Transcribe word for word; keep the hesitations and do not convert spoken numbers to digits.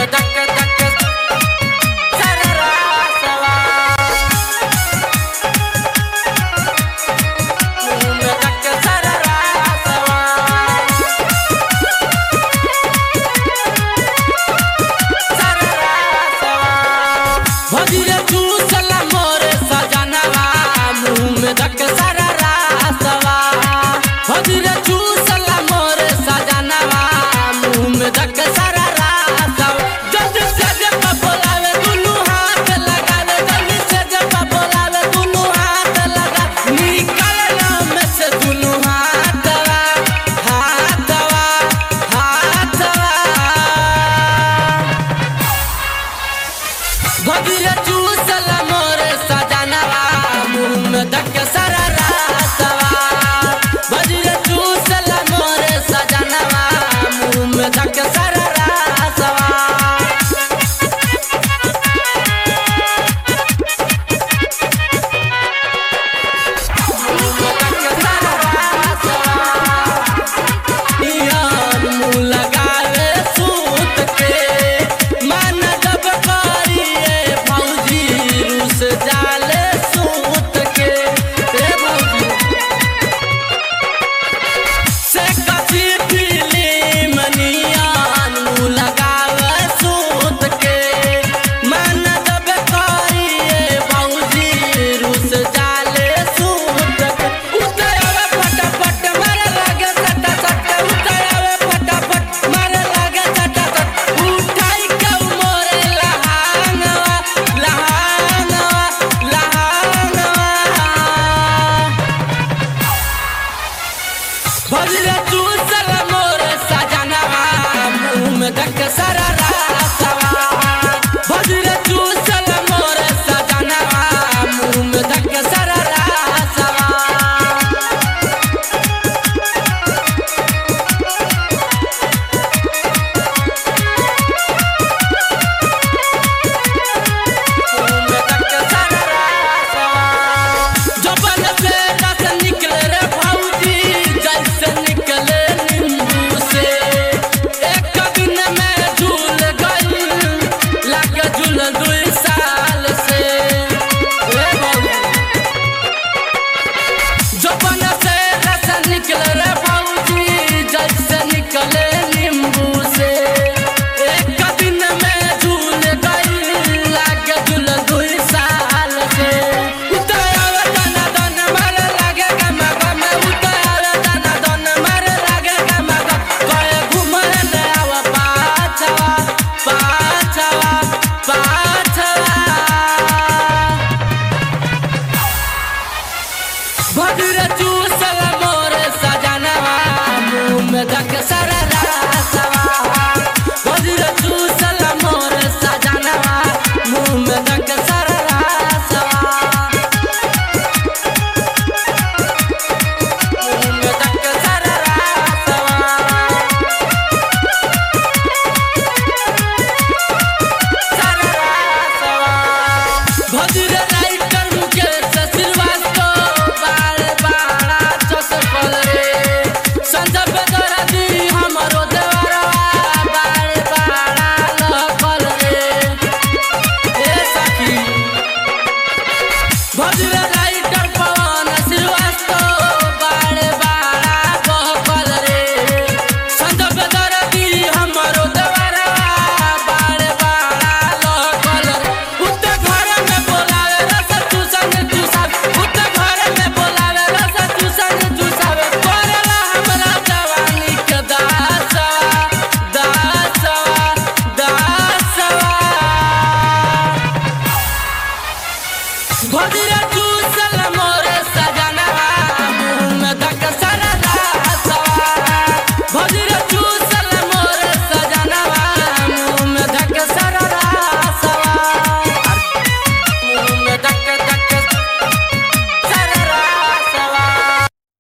में धक धक सररासवा मुँह में धक सररासवा सररासवा भजिरे चूसला मोरे सजनवा मुँह में धक सररासवा भजिरे चूसला मोरे सजनवा मुँह में धक सररासवा जल्दी से जब बोलावे दुनू हाथ लगावे जल्दी से जब बोलावे दुनू हाथ लगा निकलना में से दुनू हाथवा हाथवा हाथवा भजिरे चूसला मोरे सजनवा मुँह में धक सररासवा भजिरे चूसला मोरे सजनवा मुँह में धक सररासवा मुँह में धक सररासवा यार मुँह लगावे सूत के मन जब करिए भौजी रूस जाले सूत के रे भौजी से कसी फिल्म नियान मुँह लगावे सूत के मन जब करिए भौजी रूस जाले सूत के उतरावे फटाफट मारे लागे सटा सटा उतरावे फटाफट मारे लागे सटा सटा उठाई के मोरे लहानवा लहानवा लहानवा भजिरे चूसला मोरे सजनवा मुँह में धक सररासवा भजिरे चूसला मोरे सजनवा मुँह में धक सररासवा मुँह में धक सररासवा जबन से रस निकले रे भौजी जैसे निकले नींबू से एक दिन में झूल गई लागे झूल दुई साल से रे भौजी जबन से रस निकले रे भौजी जैसे निकले नींबू से एक दिन में झूल गई लागे झूल दुई साल से उतरावे दाना दान मारे लागे गमा गमा उतरावे दाना दान मारे लागे गमा गमा कहे घुमर ने आवा पाछवा पाछवा पाछवा भजिरे चूसला मोरे सजनवा मुँह में धक सररासवा भजिरे चूसला मोरे सजनवा मुँह में धक सररासवा मुँह में धक सररासवा सररासवा भजिरे राइटर मुकेश श्रीवास्तव बारे बाड़ा चसकल रे संजय बेदर्दी हमरो देवरवा बारे बाड़ा लहकल रे ए सखी भजिरे राइटर पवन श्रीवास्तव बारे बाड़ा बहकल रे संजय बेदर्दी हमरो देवरवा बारे बाड़ा लहकल रे उते घर में बोलावे रस चूसन चूसावे उते घर में बोलावे रस चूसन चूसावे करेला हमरा जवानी के दासवा दासवा दासवा भजिरे चूसला